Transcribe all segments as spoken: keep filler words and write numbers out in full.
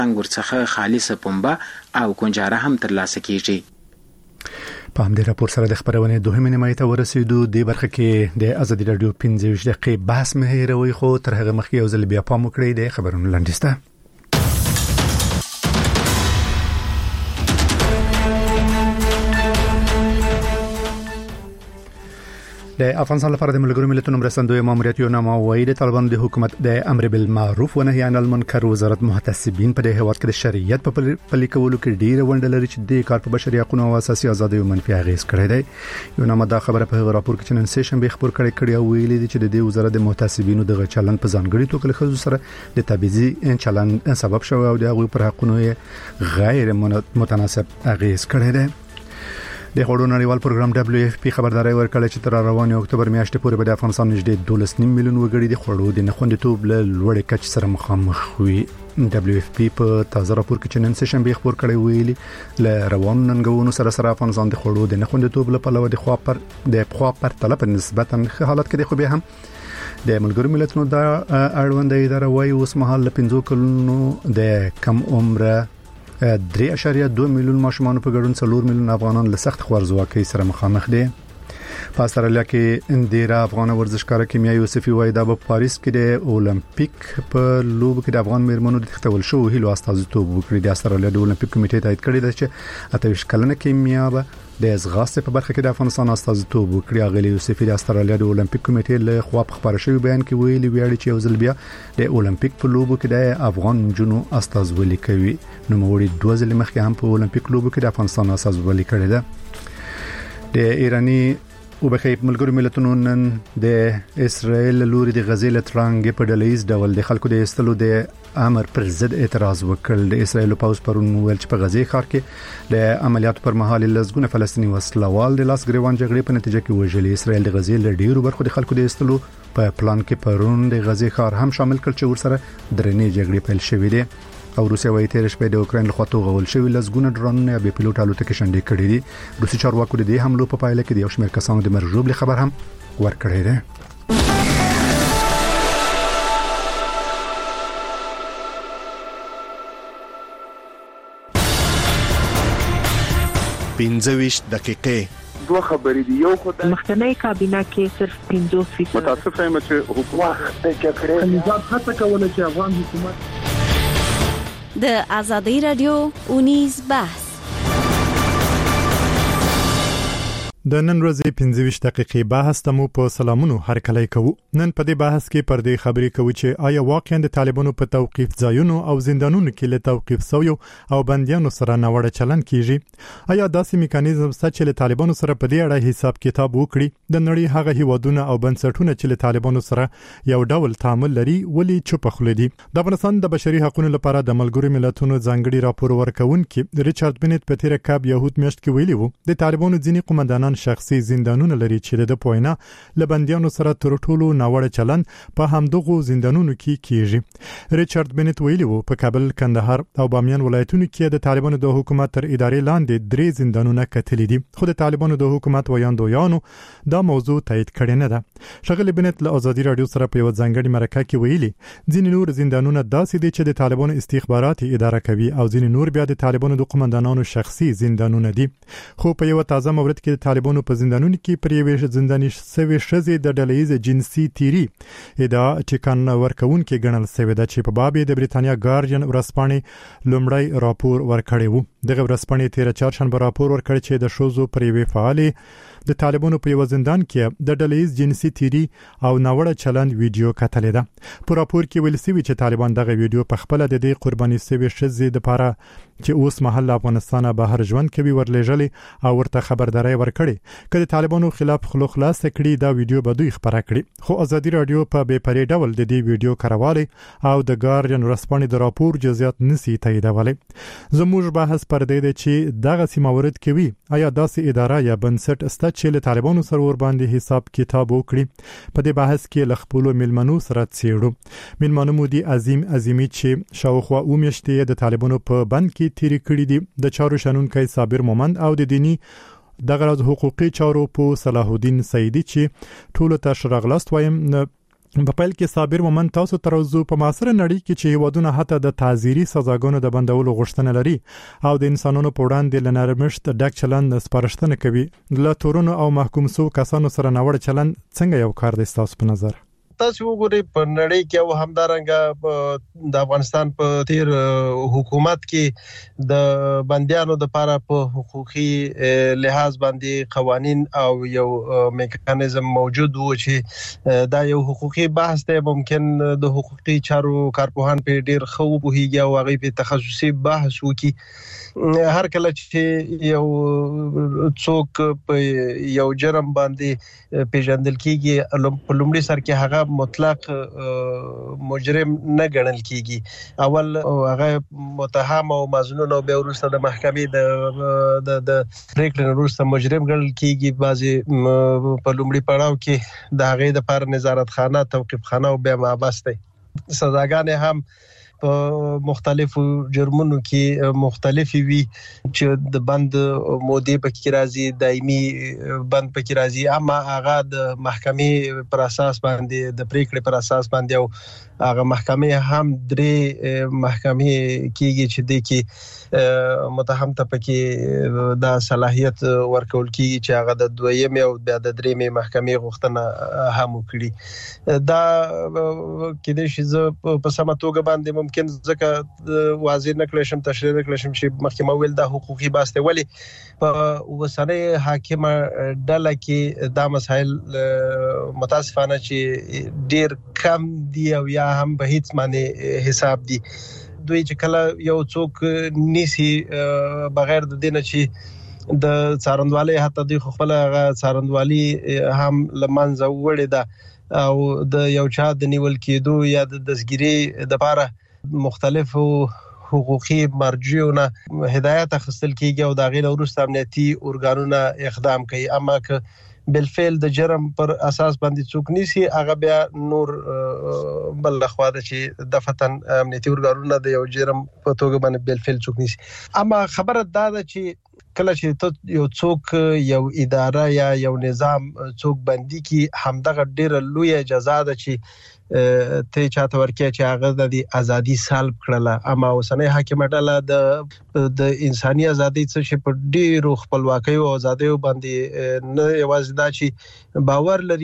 ورڅخه خالصه پنبه او کنجاره هم ترلاسه کیږي. په همدې راپور سره د خبرونه دوهمه نیمه ته ورسېدو. د برخه کې د ازادي رادیو پنځه دقیقې بحث مهیروي خو تر هغه مخکې یو ځل بیا پام وکړئ د خبرونو لاندې. د افغانستان لپاره د ملګرو ملتونو مرستندوی ماموریت یو نامه وایي د طالبانو د حکومت د امر بالمعروف و نهي عن المنکر وزارت محتسبین په دې هیواد کې د شریعت په پلي کولو کې ډیره ونډه لري چې د کار په بشري حقوقو او اساسي ازادیو منفي اغیز کړی دی. یو نامه دا خبره په راپور کې چې نن سه شنبه خبر کړی کړی او ویلي دي چې د دې وزارت د محتسبینو د چلند په ځانګړي توګه له خزو سره د تبعیضي چلند سبب شوی او د هغوی پر حقوقو غیر متناسب اغیز کړی دی. د غوړو نړیوال پروګرام دبليو اف پی خبرداري ورکړه چې تر رواني اکتوبر میاشتې پورې به د افغانستان نږدې دولس نیم میلیون وګړي د غوړو د نخوندیتوب له لوړې کچې سره مخامخ وي. دبليو اف پی په تازه راپور کې چې نن سه شنبه خبر کړی ویلي له روانو ننګونو سره سره افغانستان د غوړو د نخوندیتوب له پلوه د خوا پر د خوا پر طلب نسبتا ښه حالت کې دی. خو به هم د ملګرو ملتونو د اړوند اداره وايي اوس مهال له پنځو کلونو د کم عمره درې اشاریه دوه میلیون ماشومان په ګډون څلور میلیون افغانان له سخت خوارزواکۍ سره مخامخ دي. په استرالیا کې اندیرا افغان ورزشکار کیمیا یوسفي وایي دا په پاریس کې د اولمپیک په لوب کې د افغان میرمنو د تختول شو هیلو استازیتوب وکړي. د استرالیا د اولمپیک کمیټې تایید کړی دی چې اته ویشت کلنه کیمیا به د ازغاستې په برخه کې د افغانستان استازیتوب وکړي. اغلی یوسفي د استرالیا د اولمپیک کمیټې له خوا په خبره شوی بیان کې ویلي ویاړي چې یو ځل بیا د اولمپیک په لوبو کې د افغان جنو استازولي کوي. نو موږ دوه ځله مخکې هم په اولمپیک لوبو کې د افغانستان استازولي کړې ده. د ایرانی او بخیر ملګرو ملتونو نن د اسرائیل لوري د غزې له ترانګ په ډلهیز ډول د خلکو د استلو د امر پر ضد اعتراض وکړ. د اسرائیل پاوز پرون ویل چې په غزې ښار کې د عملیاتو پر مهال لزګونه فلسطینی وسلوال د لاس ګریوان جګړې په نتیجه کې وژل. اسرائیل د غزې له ډیرو برخو د خلکو د استلو په پلان کې پرون د غزې ښار هم شامل کړ چې ورسره درنې جګړې پیل شوې دي. او روسیا وايي تیر شپه د اوکرين له خوا توغول شوی لزګونه ډرونونه به پیلوټ الوتکې شنډې کړې دي. روسي چارواکو د دې حملو په پایله کې د یو شمېر کسانو د مرګ ژوبل خبر هم ورکړی دی. پنځه ویشت دقیقې دوه خبرې دي. یو خدای مخکنی کابینه کې صرف پنځه فیصد متاسف یم چې حکومت د جګړې نظام هڅه کوله چې افغان حکومت د ازادي رادیو اونیز بحث د نن ورځې پنځه ویشت دقیقې بحث تمو په سلامونو هرکلی کوو. نن په دې بحث کې پر دې خبرې کوو چې آیا واقعا د طالبانو په توقيف ځایونو او زندانونو کې له توقيف سویو او بنديانو سره ناوړه چلند کیږي؟ آیا داسې میکانیزم سره چې له طالبانو سره په دې اړه حساب کتاب وکړي؟ د نړۍ هغه هیوادونه او بنسټونه چې له طالبانو سره یو ډول تعامل لري ولي چوپ خل دي؟ د افغانستان د بشري حقوقو لپاره د ملګرو ملتونو ځانګړي راپور ورکونکي ریچارډ بنت په تیر کاب يهود میاشت کې ویلي وو د طالبانو ځینی قومندانان شخصي زندانونه لري چې د پوینا لبنديانو سره تر ټولو ناوړه چلند په همدغه زندانونو کې کیږي. ریچارډ بنت ویلي وو په کابل، کندهار او بامیان ولایتونو کې د طالبانو د حکومت تر ادارې لاندې درې زندانونه کتلې دي، خو د طالبانو د حکومت ویاندویانو دا موضوع تایید کړی نه ده. شغله بنت له ازادي رادیو سره په یو ځانګړي مرکه کې ویلي ځینې نور زندانونه داسې دي چې د طالبانو استخباراتي اداره کوي او ځینې نور بیا د طالبانو د قومندانانو شخصي زندانونه دي. خو په یو تازه مورد کې د طالبانو په زندانونو کې پر یوې زنداني سوي شزي د ډلهیز جنسي تیری ادعا چې کان ورکون کې ګڼل شوی د چې په باب د بریتانیا ګارډین ورسپانې لومړی راپور ورکړی وو. دغه ورسپانې تیر چهارشنبه راپور ورکړ چې د شوزو پر یوې فعالي د طالبانو په یو زندان کې د ډلهیز جنسي تیری او ناوړه چلند ویډیو کتلې ده. په راپور کې ویل شوی چې طالبان دغه ویډیو په خپل د دې قرباني شوی شزي د لپاره چې اوس محل افغانستان بهر ژوند کوي ورلېږلي او ورته خبرداري ورکړي کله طالبانو خلاف خلوخ خلاص کړي دا ویډیو به دوی خبره کړي. خو ازادي رادیو په بے پرې ډول د دې ویډیو کاروالي او د ګارډین ورسپانې د راپور جزئیات نسی تاییدولې. زموږ بحث پر دې دی چې دغه سیماورد کوي آیا داسې اداره یا بنسټ است چې له طالبانو سره ور باندې حساب کتاب وکړي. په دې بحث کې لخپلو ملمنو سره څېړو. ملمنو مودي عظیم عظیمی چې شاوخوا او میشته د طالبانو په بند کې تیری کړی دي د چارو شنونکو صابر مومند او د دینی دغه حقوقي چارو په صلاح الدین سیدی چې ټول ته شرغلاست وایم په پیل کې صابر مومن تاسو تروزو په معاصره نړۍ کې چې هیوادونه حتی د تعزیري سزاګانو د بندولو غوښتنه لري او د انسانانو په وړاندې لنرمشت ډک چلند سپارښتنه کوي له تورونو او محکوم سو کسانو سره ناوړه چلند څنګه یو کار دی تاسو په نظر؟ تاسو وګورئ په نړۍ کې او همدارنګه د افغانستان په تیر حکومت کې د بنديانو د لپاره په حقوقي لحاظ باندې قوانين او یو میکانیزم موجود و چې دا یو حقوقي بحث دی. ممکن د حقوقي چارو کارپوهان په ډیر خو بوهیږي او هغه په تخصصي بحث وکي. هر کله چې یو څوک په یو جرم باندې پیژندل کیږي په لومړي سر کې هغه مطلق مجرم نه ګڼل کیږي. اول هغه متهم او مظنون او به وروسته د محکمې د د د پریکړې وروسته مجرم ګڼل کیږي. بعضي په لومړي پړاو کې د هغه د پر نظارت خانه توقيف خانه او به محبس دي. سزاګانې هم په مختلفو جرمونو کې مختلفي وي چې د بند مودې پکې راځي، دایمي بند پکې راځي، اما هغه د محکمې پر اساس باندې د پریکړې پر اساس باندې او هغه محکمې هم درې محکمې کېږي چې د کې متهم ته پکې د صلاحیت ورکول کېږي چې هغه د دویم او د درېمې محکمې غوښتنه هم وکړي. دا کې د شي په سمه توګه باندې ممکن ځکه واضح نکړم شم تشریح نکړم شم چې محکمه ویل د حقوقي باسته ولی په وسنۍ حاکمه ډله کې دا مسائل متاسفانه چې ډیر کم دي او یا هم به هیڅ معنی حساب دي. دوی چې کله یو څوک نیسی بغیر د دینه چې د څارندوالۍ حتی د خپل څارندوالي هم لمنځه وړي ده او د یو چا د نیول کېدو یا د دسګيري د لپاره مختلفو حقوقي مرجعونه هدایت اخیستل کیږي او د غیر وروسته امنیتي اورګانونه اقدام کوي. اما که بالفعل د جرم پر اساس باندې څوک نیسی هغه بیا نور بل لخوا د چې د فتن امنیتي اورګانونه د یو جرم په توګه باندې بالفعل څوک نیسی. اما خبره دا ده چې کله چې ته یو څوک یو اداره یا یو نظام څوک بندي کی همدغه ډیره لوی اجازه ده چې ته چاته ورکې چې هغه د ازادي سلب کړله. اما اوسنۍ حاکمه ډله د د انساني ازادي څخه چې په ډیرو خپلواکۍ او ازادۍ باندې نه یوازې دا چې باور لري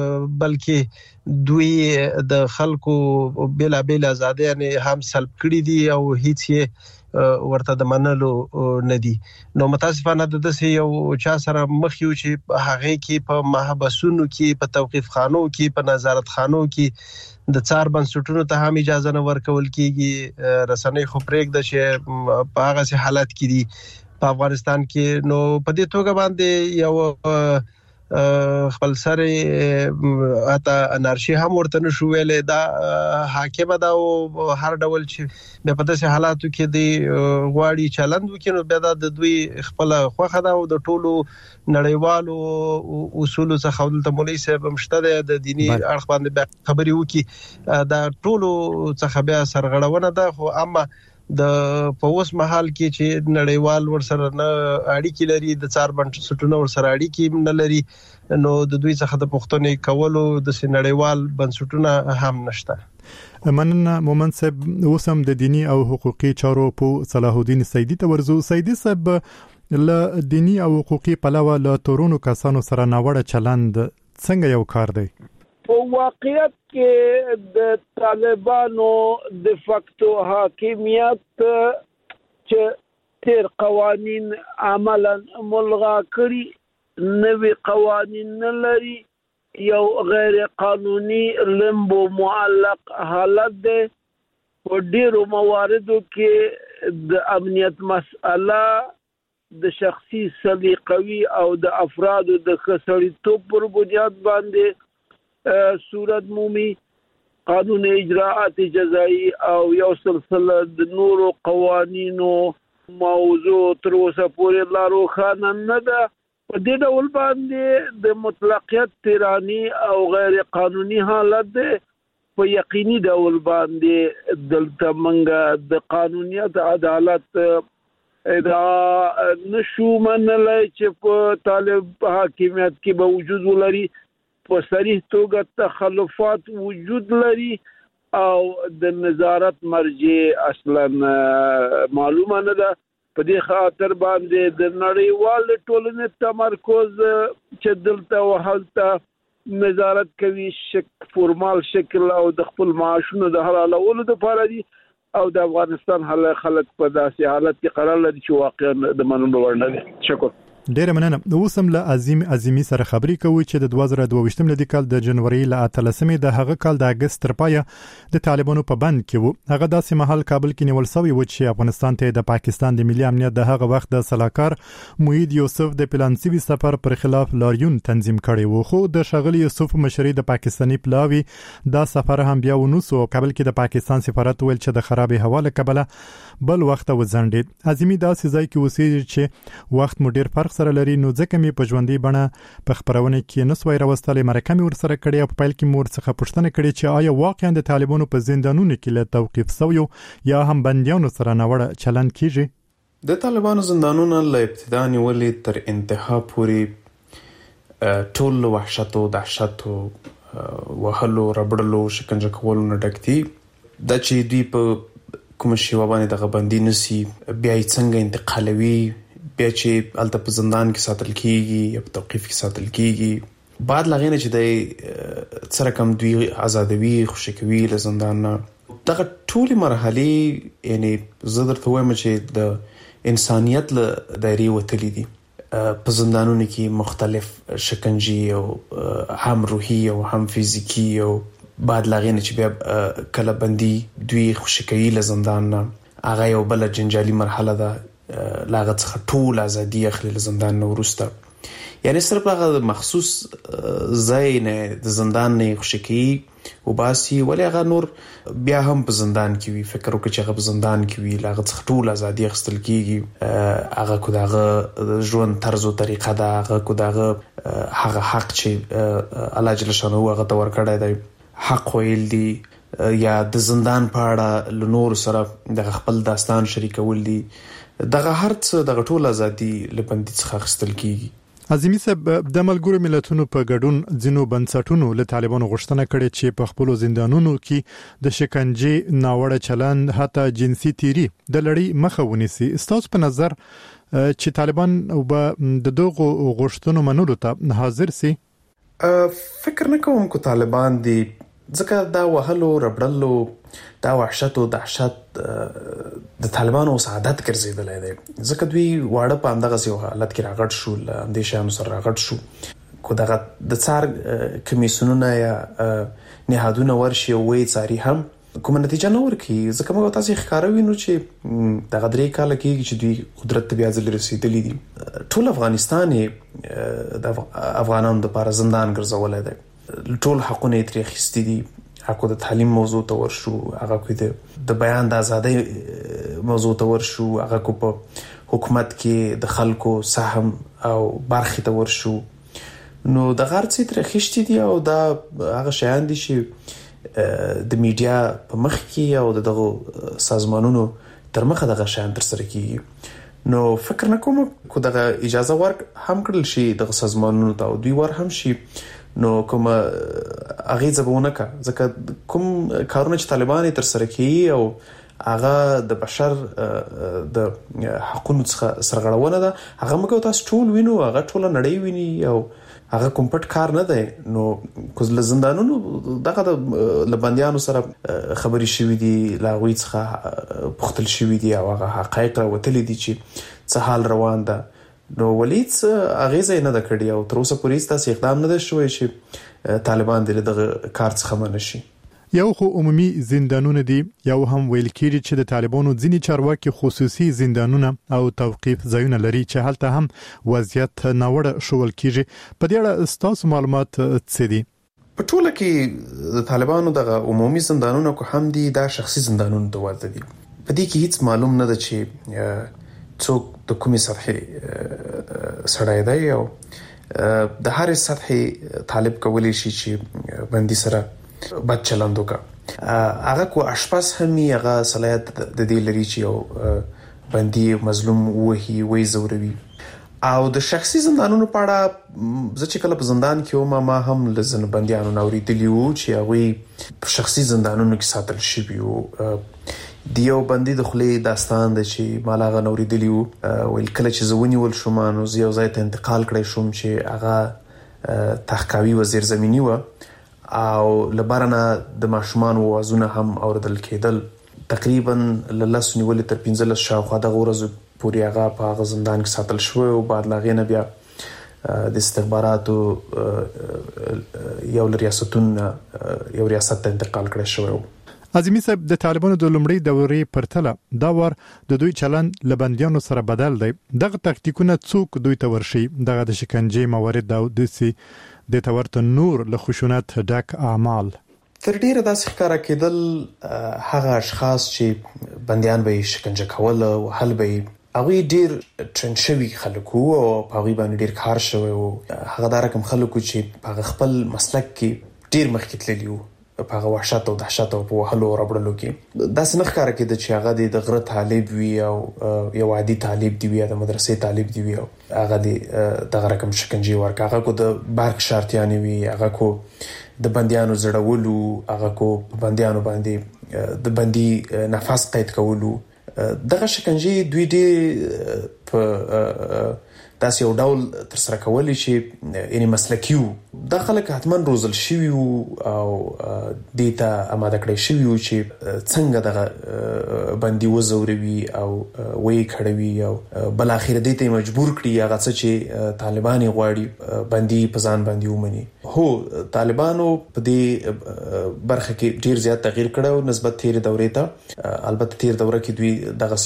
بلکې دوی د خلکو بلا بلا ازادۍ هم سلب کړې دي او هیڅ یې ورته د منلو نه دي. نو متاسفانه د دې یو چا سره مخ یو چې هغه کې په محبسونو کې په توقيف خانو کې په نظارت خانو کې د څار بنسټونو ته هم اجازه نه ورکول کیږي. رسنۍ خو پرېږده چې په هغه سي حالت کې دي په افغانستان کې. نو په دې توګه باندې یو خپل سره اته انارشي هم ورته نشو ویلې دا حاکمه دا او هر ډول چې په داسې حالاتو کې دی غواړي چلند وکړي نو بیا د دوی خپل خوخه دا او د ټولو نړیوالو اصول څخه دلته مولوی صاحب مشته د دینی اړخ باندې خبري وکړي دا ټولو څخه بیا سرغړونه ده. خو اما د پوس محل کې چې نړیوال ورسره نه اړیکې لري د څار بنسټونو ورسره اړیکې نه لري نو د دوی څخه د پښتنې کولو د نړیوال بنسټونو هم نشته. مننه مومن صاحب. اوسم د دینی او حقوقي چارو په صلاح الدین سیدی ته ورزو. سیدی صاحب له دینی او حقوقي پلوه له تورونو کسانو سره ناوړه چلند څنګه یو کار دی؟ په واقعیت کې د طالبانو د فاکتو حاکمیت چې تیر قوانین عملا ملغا کړي نوی قوانین نه لري یو غیر قانوني لمبو معلق حالت ده. په ډیرو مواردو کې د امنیت مسأله د شخصي سلیقوي او د افرادو د خسړیتوب پر بنیاد باندې صورت مومي. قانون اجراءات جزایی او یو سلسله د نورو قوانینو موضوع تر اوسه پورې لا روښانه نه ده. په دې ډول باندې د مطلقیت تیرانی او غیر قانوني حالت ده. په یقیني ډول باندې دلته منګه د قانونیت عدالت دا نشو منلای چې په طالب حاکمیت کې به وجود ولري. په صریح توګه تخلفات وجود لري او د نظارت مرجع اصلا معلومه نه ده. په دې خاطر باندې د نړیوال ټولنې تمرکز چې دلته وهلته نظارت کوي شک فورمال شکل او د خپل معاشونو د حلالولو لپاره دي او د افغانستان خلک په داسې حالت کې قرار لري چې واقعا د منلو وړ نه دي. شکر. ډیره مننه. اوس هم له عظیم عظیمی سره خبرې کوي چې د دوه زره دوه ویشتم لدی کال د جنوري ل اتلسمې د هغه کال د اگست تر پایه د طالبانو په بند کې وو. هغه داسې محل کابل کې نیول شوی و چې افغانستان ته د پاکستان د ملي امنیت د هغه وخت د سلاکار موحد یوسف د پلانسیوي سفر پر خلاف لاریون تنظیم کړی وو. خو د شغل یوسف مشري د پاکستاني پلاوی دا سفر هم بیا ونوسو. کابل کې د پاکستان سفارت ویل چې د خراب حواله کبله بل وخت وزندید. عظیمی داسې ځای کې اوسېږي چې وخت مو ډیر فرق سره لري، نو ځکه مې په ژوندۍ بڼه په خبرونه کې نسوای راوستلې. مرکه مې ورسره کړې او په پیل کې مور څخه پوښتنه کړې چې آیا واقعا د طالبانو په زندانونو کې له توقيف سویو یا هم بنديانو سره ناوړه چلند کیږي؟ د طالبانو زندانونه له ابتدا نیولې تر انتها پورې ټول وحشت او دهشت او وهلو ربړلو شکنجه کولو نه ډک دي. دا چې دوی په کوم شی وبانه دغه بندي نسی بیا یې څنګه انتقالوي، بیا چې الته په زندان کې ساتل کیږي یا په توقيف کې ساتل کیږي، بعد لغینه چې د سره کم دوی آزادوي خوشکوي له زندان نه. دغه ټول مرحله یعنی زه درته وایم چې د انسانيت له دایرې وتلې دي. په زندانونو کې مختلف شکنجي او هم روحي او هم فزیکی او بعد لغینه چې بیا کله بندي دوی خوشکوي له زندان نه، هغه یو بل جنجالي مرحله ده. لاغه څخه ټول ازادي اخلي له زندان نه ورسته، یعنی صرف هغه مخصوص ځای نه د زندان نه خوشکوي او باسي، ولی هغه نور بیا هم په زندان کې وي. فکر وکړه چې هغه په زندان کې وي، لاغه څخه ټول ازادي اخستل کیږي. هغه کو دغه ژوند طرز او طریقه ده، هغه کو دغه هغه حق چې الله جل شانه هغه تور کړی دی، حق ویل دي یا د زندان په اړه لنور سره د خپل داستان شریکول دي. دغه هر څه دغه ټول ازادي لبندي څخه خستل کیږي. عظیمی صاحب، د ملګرو ملتونو په ګډون ځینو بنسټونو له طالبانو غوښتنه کړې چې په خپل زندانونو کې د شکنجې ناوړه چلند حتی جنسي تیری د لړۍ مخه ونیسي. ستاسو په نظر چې طالبان به د دغو غوښتنو منلو ته حاضر سي؟ فکر نه کوم کو طالبان دي، ځکه دا وهلو ربړلو دا وحشت او دهشت د طالبانو سعادت ګرځیدلې ده. ځکه دوی واړه په اندغه یو حالت کې راغټ شو، د شانو سره راغټ شو. کو دغه د څار کمیسیونونه یا نهادونه ورشي وې څاري هم کوم نتیجه نه ورکي. ځکه موږ تاسو ښکاروي نو چې دغه درې کال کې چې دوی قدرت ته بیا ځل رسیدلې دي. ټول افغانستان د افغانانو لپاره زندان ګرځولای دی. ټول حقونه یې ترې اخیستي دي. حق د تعلیم موضوع ته ورشو، هغه کو د بیان د ازادۍ موضوع ته ورشو، هغه کو په حکومت کې د خلکو سهم او برخه ته ورشو. نو د غرڅې تر خشتي دي او دا هغه شیان دي چې د میډیا په مخ کې او دغه سازمانونو تر مخه دغه شیان تر سره کیږي. نو فکر نه کوم کو دغه اجازه ورک هم کړل شي دغه سازمانونو ته او دوی ور هم شي. نو کوم اغه زبونه کا ځکه کوم کارونه چې طالبان تر سره کوي او هغه د بشر د حقوقو څخه سرغړونه ده، هغه موږ تاسو ټول وینو، هغه ټول نړۍ ویني او هغه کوم پټ کار نه دی. نو کوزل زندانونو دغه د لبنديانو سره خبري شوې دي، لاغوي څخه پختل شوې دي او هغه حقایق راوتلې دي چې څه حال روان ده. نو ولیت اغیزه نه د کړی او تر اوسه پورې تاسو اقدام نه شوی چې طالبان دغه کار څخه منشي. یو خو عمومي زندانونه دي، یو هم ویل کېږي چې د طالبانو ځینې چارواکي خصوصي زندانونه او توقيف ځایونه لري چې هلته هم وضعیت ناوړه شول کېږي. په دې اړه ستاسو معلومات څه دي؟ په ټوله کې د طالبانو دغه عمومي زندانونه کو هم دي، دا شخصي زندانونه ته ورته دي. په دې کې هیڅ معلوم نه ده چې څوک د کومې سطحې سړی دی او د هرې سطحې طالب کولی شي چې بندي سره بد چلند وکړي. هغه کو اشپز هم هغه صلاحیت د دې لري چې یو بندي مظلوم وهي وې زوروي. او د شخصي زندانونو په اړه زه چې کله په زندان کې وم ما هم له ځینو بندیانو نه اورېدلي وو چې هغوی په شخصي زندانونو کې ساتل شوي وو. د یو بندي د خولې داستان دی چې ما له هغه نه اورېدلي وو، ویل کله چې زه ونیول شوم نو زه یو ځای ته انتقال کړی شوم چې هغه تحقاوي وزیر زمینی وه او له بره نه د ماشومانو اوازونه هم اورېدل کېدل. تقریبا له لسو نیولې تر پنځلس شاوخوا دغه ورځو پورې هغه په هغه زندان کې ساتل شوی او بعد له هغې نه بیا د استخباراتو یو له ریاستونو یو ریاست ته انتقال کړی شوی و. عظیمي صاحب، د طالبانو د لومړۍ دورې پرتله دا وار د دوی چلند له بندیانو سره بدل دی. دغه تاکتیکونه څوک دوی ته ورشي؟ دغه د شکنجې موارد او داسې د تورته نور له خشونت ډک اعمال تر ډیره داسې ښکاره کېدل هغه اشخاص چې بندیان به یې شکنجه کول او حل به یې هغوی ډیر ټرین شوي خلک وو او په هغوی باندې ډیر کار شوی وو. هغه دا رقم خلک وو چې په هغه خپل مسلک کې ډیر مخکې تللي وو، په هغه وحشت او دهشت او په وهلو او ربړلو کې. داسې نه ښکاره کېده چې هغه د غره طالب وي او یو عادي طالب دی وي یا د مدرسې طالب دی وي او هغه د دغه رقم شکنجې ورکړه. هغه کو د بارک شرطیانې وي، هغه کو د بندیانو زړولو، هغه کو بندیانو باندې د بندي نفس قید کولو. دغه شکنجې دوی ډېر په داسې یو ډول تر سره کولی چې یعنې مسلکي وو. دا خلک حتما روزل شوي وو او دې ته اماده کړی شوي وو چې څنګه دغه بندي وځوروي او ویې کړوي او بالاخره دې ته یې مجبور کړي هغه څه چې طالبان یې غواړي بندي په ځان باندې ومني. هو، طالبانو په دې برخه کې ډیر زیات تغییر کړی نسبت تیرې دورې ته. البته تیر دوره کې دوی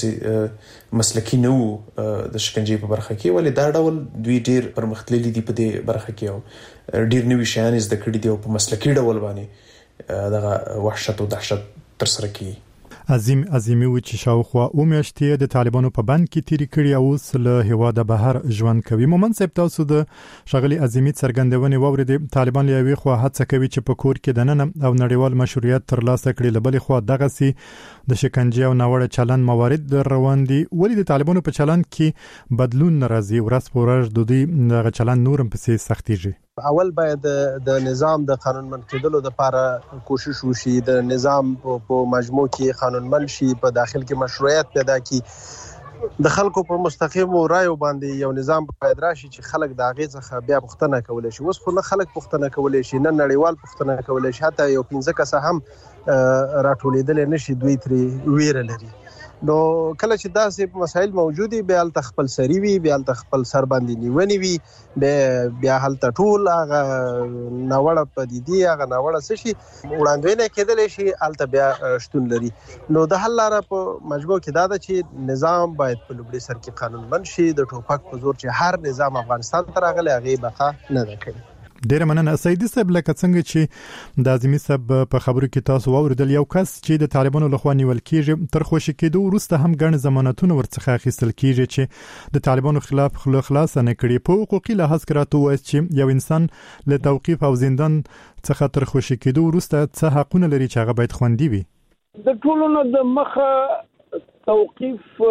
دغسې مسلکي نه وو د شکنجې په برخه کې، ولې دا ډول دوی ډیر پرمختللي دي په دې برخه کې او ډیر نوي شیان زده کړي دي او په مسلکي ډول باندې دغه وحشت او دهشت تر سره کوي. عظیم عظیمي و چې شاوخوا او میاشتې د طالبانو په بند کې تیری کړي او اوس له هیواده بهر ژوند کوي. مومن صاحب، تاسو د ښاغلي عظیمي څرګندونې واورېدې. طالبان له یوې خوا هڅه کوي چې په کور کې دننه او نړیوال مشروعیت ترلاسه کړي، له بلې خوا دغسې د شکنجې او ناوړه چلند موارد روان دي. ولې د طالبانو په چلند کې بدلون نه راځي؟ ورځ په ورځ د دوی دغه چلند نور هم پسې سختېږي. اول باید د نظام د قانونمند کېدلو لپاره کوشش وشي، د نظام په مجموع کې قانونمند شي، په داخل کې مشروعیت پیدا کی، د خلکو په مستقیم رایو باندې یو نظام باید راشي چې خلک د هغې څخه بیا پوښتنه کولی شي. اوس خو نه خلک پوښتنه کولی شي، نه نړیوال پوښتنه کولی شي، حتی یو پنځه کسه هم راټولېدلی نه شي، دوی ترې ویره لري. نو کله چې داسې مسایل موجود وي، بیا هلته خپل سري وي، بیا هلته خپل سر باندې نیونې وي، بیا هلته ټول هغه ناوړه پدیدې، هغه ناوړه څه شي وړاندوینه کېدلی شي، هلته بیا شتون لري. نو د حل لاره په مجموع کې دا ده چې نظام باید په لومړي سر کې قانونمند شي. د ټوپک په زور چې هر نظام افغانستان ته راغلی، هغې بقا نه ده کړې. ډیره مننه سیدي صاحب. لکه څنګه چې د عظیمي صاحب په خبرو کې تاسو واوریدل، یو کس چې د طالبانو لخوا نیول کیږي، تر خوشي کېدو وروسته هم ګڼ ضمانتونه ورڅخه اخیستل کیږي چې د طالبانو خلاف خوله خلاصه نه کړي. په حقوقي لحاظ کې راته ووایاست چې یو انسان له توقیف او زندان څخه تر خوشي کېدو وروسته څه حقونه لري چې هغه باید خوندي وي؟ د ټولو نه د مخه توقیف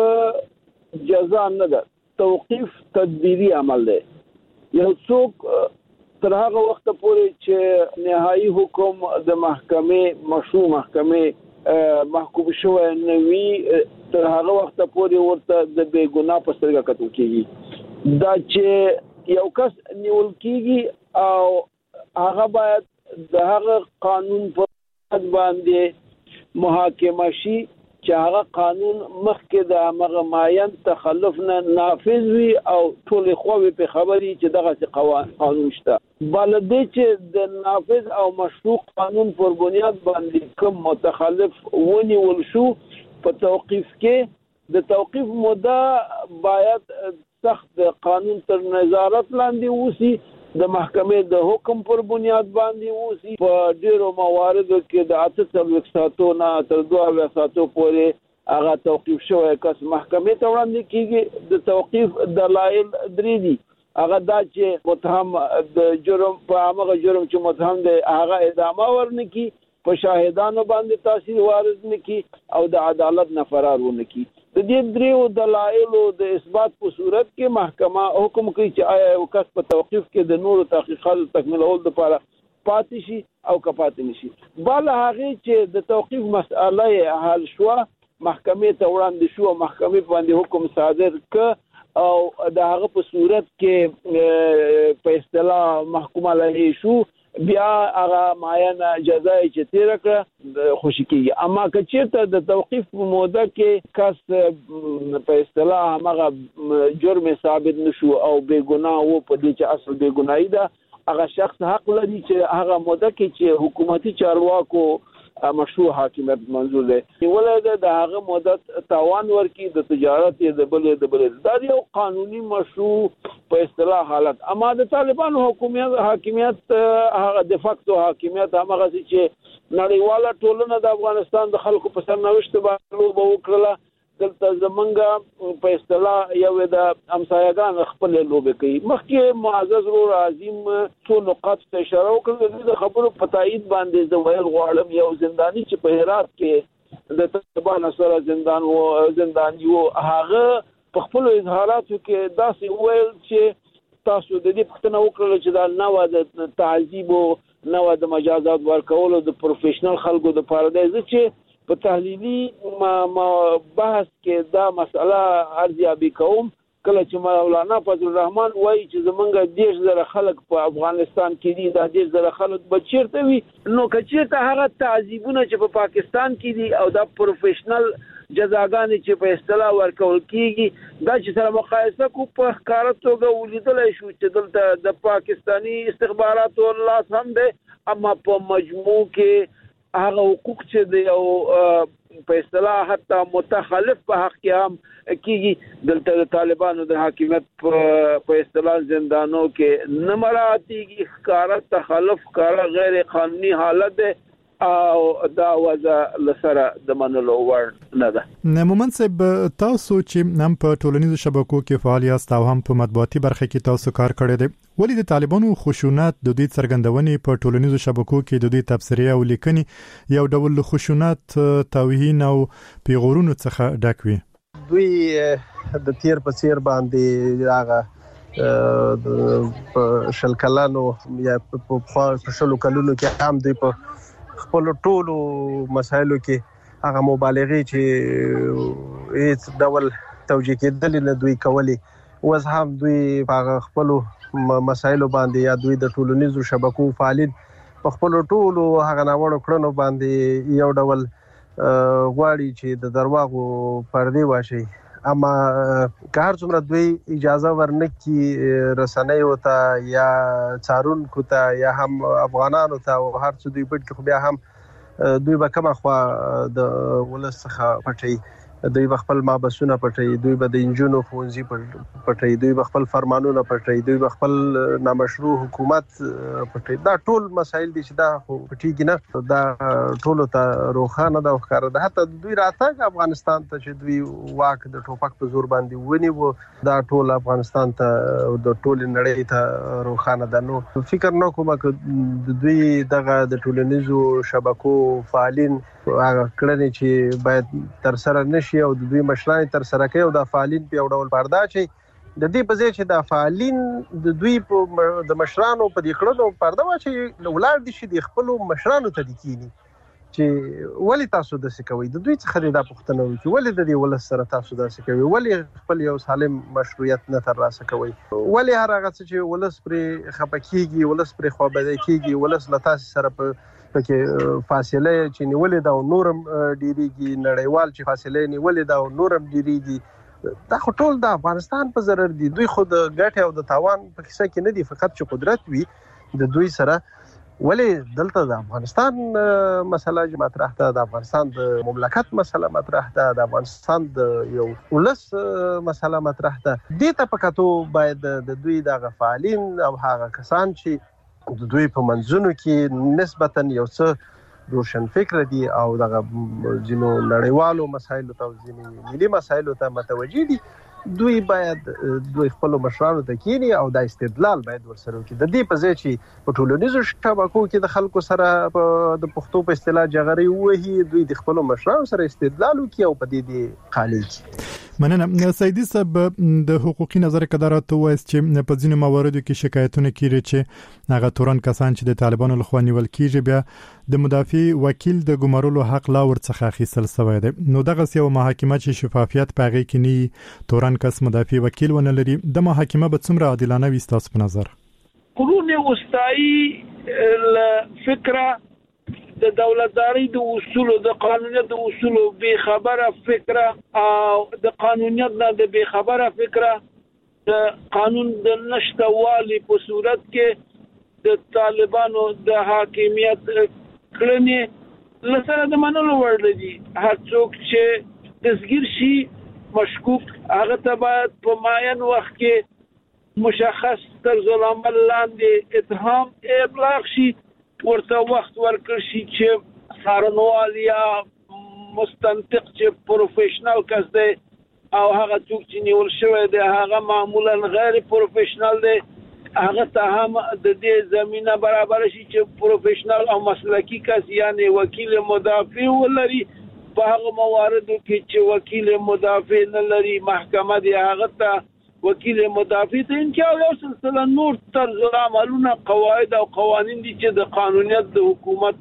جزا نه ده، توقیف تدبیری عمل دی. یو څوک تر هغه وخت پورې چې نهایی حکم د محکمې مشروع محکمې محکوم شوی نه وي، تر هغه وخت پورې ورته د بې ګناه په سترګه کتل کېږي. دا چې یو کس نیول کېږي او هغه باید د هغه قانون په باندې محاکمه شي چې هغه قانون مخکې د هغه معین تخلف نه نافذ وي او ټولې خواوې په خبري چې دغه قانون شته. بلدې چې د نافذ او مشروع قانون پر بنیاد باندې کوم متخلف ونیول شو، په توقیف کې د توقیف موده باید سخت قانون تر نظارت لاندې وسی، د محکمې د حکم پر بنیاد باندې وسی. په ډیرو مواردو کې د اته څلوېښت ساعتو نه تر دوه اویا ساعتو پورې هغه توقیف شوی کس محکمې ته وړاندې کېږي. د توقیف دلایل درې دي. هغه دا چې متهم د جرم په هغه جرم چې متهم دی هغه ادامه ورنکړي، په شاهدانو باندې تاثیر وارد نکړي او د عدالت نه فرار ونکړي. د دې دریو دلایلو د اثبات په صورت کې محکمه حکم کوي چې آیا یو کس په توقیف کې د نورو تحقیقاتو تکمیلولو لپاره پاتې شي او که پاتې نشي. بل هغه چې د توقیف مسأله حل شو محکمې ته وړاندې شو، محکمې باندې حکم صادر ک او د هغه په صورت کې په اصطلاح محکوم علیه شو، بیا هغه معینه جزای چې تیر کړه خوشی کیږي. اما که چیرته د توقیف په موده کې کس په اصطلاح هغه جرم ثابت نشو او بے ګناه وو په دې چې اصل بے ګناهی ده، هغه شخص حق لري چې هغه موده کې چې حکومتي چارواکو مشروع حاکمیت منظور دی ولې د هغه مدت تاوان ورکی د تجارت د بل د بل دا یو قانوني مشروع په اصطلاح حالت. اما د طالبانو حکومت حاکمیت هغه د فاکتو حاکمیت هغه چې نړیواله ټولنه د افغانستان د خلکو په سرنوشت باندې وکړه، دلته زمونږ په اصطلاح یو د همسایگان خپل لوبه کوي. مخکې معزز رور عظیم څو نقاط ته اشاره وکړه، د خبرو په تایید باندې د ویل غواړم یو زندانی چې په هرات کې د طالبانو سره زندان و زنداني و هغه په خپل اظهاراتو کې داسې ویل چې تاسو د دې پوښتنه وکړه چې دا نوې د تعذيب او نوې د مجازات ورکولو د پروفیشنل خلکو د پاره دی چې په تحلیلی بحث کې دا مسله ارزیابي کوم. کله چې مولانا فضل الرحمن وایي چې زمونږ دیش زره خلک په افغانستان کې دي، دا دیش زره خلک به چیرته وي، نو که چیرته هغه تعذیبونه چې په پاکستان کې دي او دا پروفیشنل جزاګانې چې په اصطلاح ورکول کیږي دا چې سره مقایسه کو په ښکاره توګه ولیدلی شو چې دلته د پاکستانی استخباراتو لاس هم دی، اما په مجموع کې هغه حقوق چې دی او په اصطلاح حتی متخلف په حق کې هم کیږي. دلته د طالبانو د حاکمیت په اصطلاح زندانو کې نه مراعاتېږي، ښکاره تخلف، ښکاره غیر قانوني حالت دی او دا وضع لسره د منلو وړ نه ده. مومن صاحب تاسو چې هم په ټولنیزو شبکو کې فعال یاست او هم په مطبوعاتي برخه کې تاسو کار کړی دی، ولې د طالبانو خشونت د دوی څرګندونې په ټولنیزو شبکو کې د دوی تبصرې او لیکنې یو ډول خشونت، توهین او پیغورونو څخه ډک وي؟ دوی د تیر په څیر باندې هغه په شل کلانو یا په شلو کلونو کې هم دوی په خپل ټولو مسایلو کې هغه مبالغه چې هیڅ ډول توجیه کېدل نه دوی کولی، اوس هم دوی په خپل مسایلو باندې یا دوی د ټولنیزو شبکو فعالین په خپل ټولو هغه ناوړه کړنو باندې یو ډول غواړي چې د درواغو پردې واشي. اما که هر څومره دوی اجازه ورنکړي رسنیو ته یا څارونکو ته یا هم افغانانو ته او هر څه دوی پټ کړي، بیا هم دوی به کومه خوا د ولس څخه پټي، دوی به خپل مابسونه پټي، دوی به د انجونو ښوونځي پټي، دوی به خپل فرمانونه پټي، دوی به خپل نامشروع حکومت پټي. دا ټول مسایل دي چې دا پټیږي نه، دا ټول ته روښانه ده او ښکاره ده. حتی دوی راتګ افغانستان ته چې دوی واک د ټوپک په زور باندې ونیو، دا ټول افغانستان ته د ټول نړۍ ته روښانه ده. نو فکر نه کوم چې دوی دغه د ټولنیزو شبکو فعالین هغه کړنې چې باید تر سره نشي او د دوی مشران تر سره کوي او د فعالین په یو ډول پردا شي، د دې په ځای چې د فعالین د دوی په د مشرانو په دې کړنو پردا واچي ولر دي چې د خپل مشرانو ته دکینی چې ولی تاسو د څه کوي، د دوی څخه د پښتنو چې ولی د دې ولس سره تاسو د څه کوي، ولی خپل یو سالم مشروعیت نه تر لاسه کوي، ولی هر هغه چې ولس پر خپکیږي، ولس پر خوابده کیږي، ولس له تاسو سره په پکې فاصله چې نیولې دا نورم ډیریږي، نړیوال چې فاصله نیولې دا نورم ډیریږي. دا خو ټول د افغانستان په ضرر دي. دوی خو د ګټه او د تاوان په کیسه کې نه دي، فقط چې قدرت وي د دوی سره. ولی دلته د افغانستان مسله مطرح ده، د افغانستان د مملکت مسله مطرح ده، د افغانستان د یو ولس مسله مطرح ده. دې ته پکاتو باید د دوی د فعالین او هغه کسان چې د دوی په منځونو کې نسبتا یو څه روشن فکر دي او دغه ځینو نړیوالو مسایلو ته ځینې ملي مسایلو ته متوجي دي، دوی باید دوی خپل مشرانو ته کینی او د استدلال باید ورسره وکړي. د دې په ځای چې په ټولنیزو شبکو کې د خلکو سره د پښتو په اصطلاح جغري وهي، دوی د خپل مشرانو سره استدلال وکړي او په دې دې خالي کړي. مننه. سیدی صاحب د حقوقي نظر قدرت وایي چې په ځینو مواردو کې شکایتونه کیږي چې هغه تورن کسان چې د طالبانو لخوا نیول کیږي بیا د مدافع وکیل د ګمارلو حق لا ورڅخه اخیستل شوی دی. نو دغه یو محاکمه چې شفافیت پغې کې نه تورن کس مدافع وکیل ونه لري، د محاکمه به څومره عادلانه وي تاسو په نظر؟ قرون وسطایی فکره د دولتداري د اصول د قانونیت د اصول به خبره فکره او د قانونیت نه د به خبره فکره د قانون د نشټوالي په صورت کې د طالبانو د حاکمیت کړنې لسره د منلو وړ دي. هر څوک چې دسګیر شي مشکوک هغه ته باید په معین وخت کې مشخص طرز العمل لاندې اتهام ابلاغ شي، ورته وخت ورکړ شي چې څارنوال یا مستنطق چې پروفیشنل کس دی او هغه څوک چې نیول شوی دی هغه معمولا غیر پروفیشنل دی، هغه ته هم د دې زمينه برابر شي چې پروفیشنل او مسلکی کس یعنی وکیل مدافع ولري. په هغه مواردو کې چې وکیل مدافع نه لري، محکمه دی هغه ته وکیل مدافع ته انکار یو سلسله نور طرز عملونه قواعد او قوانین دي چې د قانونیت د حکومت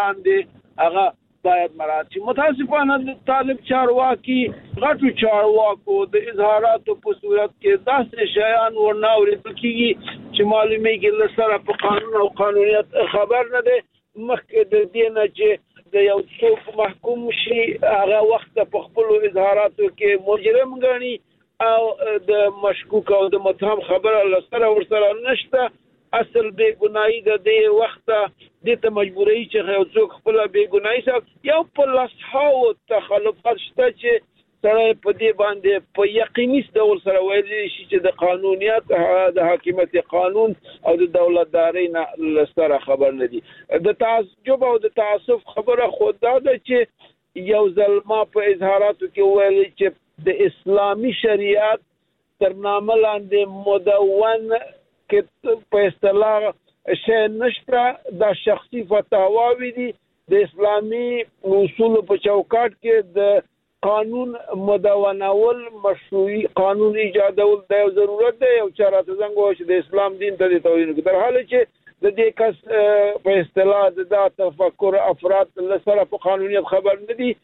لاندې هغه باید مراعات شي. متاسفانه د طالب چارواکي غټو چارواکو د اظهاراتو په صورت کې داسې شیان ورنه اورېدل کېږي چې معلومیږي لسره په قانون او قانونیت خبر نه دی. مخکې د دې نه چې د یو څوک محکوم شي هغه وخت په خپل اظهاراتو کې مجرم ګڼي او د مشکوک او د متهم خبره لسره ورسره نشته، اصل بے ګناهی د دې وخت د ته مجبورۍ چې یو څوک خپل بے ګناهی سره یو په لاسحاو تخلفات شته چې سره په دې باندې په یقیني ډول سره ویل شي چې د قانونیت د حاکمیت قانون او د دولتداري نه لسره خبر نه دي. د تعجب او د تعصب خبره خود دا ده چې یو ظلما په اظهاراتو کې ویل چې د اسلامی شریعت تر نامه لاندې مدون کې په اصطلاح شی نشته، دا شخصي فتاواوی دي. د اسلامی اصول په چوکاټ کې د قانون مدونول مشروعي قانون ایجادول د ضرورت دی. یو چارته څنګه چې د اسلام دین ته د توهین کې در حال چې د دې کس په اصطلاح د تفکر افراد لسره په قانونیت خبر نه دي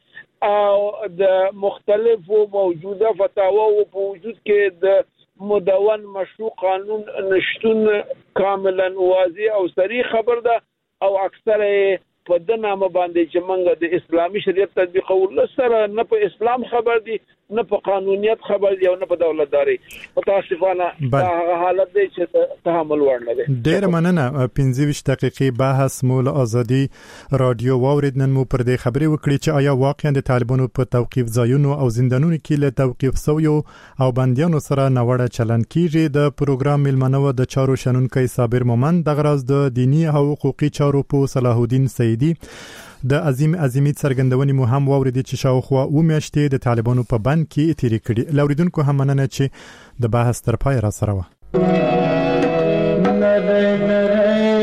او د مختلفو موجوده فتاواو په وجود کې د مدون مشروع قانون نشتون کاملا واضح او صریح خبر ده او اکثره په د نامه باندې چې منګه د اسلامي شریعت تطبیقول سره نه په اسلام خبر دي، نه په قانونیت خبر دی او نه په دولتداري. متاسفانه دا حالت دی چې تحمل وړ نه دی. ډیر مننه. پنځه ویشت دقیقې بحث مول ازادي رادیو واورید. نن مو پر دې خبرې وکړې چې آیا واقعا د طالبانو په توقيف ځایونو او زندانونو کې له توقيف سویو او بنديانو سره نوړه چلن کیږي. د پروګرام ملمنو د چارو شنونکي صابر مومن د غرض د دینی او حقوقي چارو په صلاح الدین سیدی د عظیم عظیمیت څرګندونې مو هم واوریدي چې شاوخوا و میاشتې د طالبانو په بند کې تیری کړي. لوریدونکو هم مننه چې د بحث تر پای را سره و.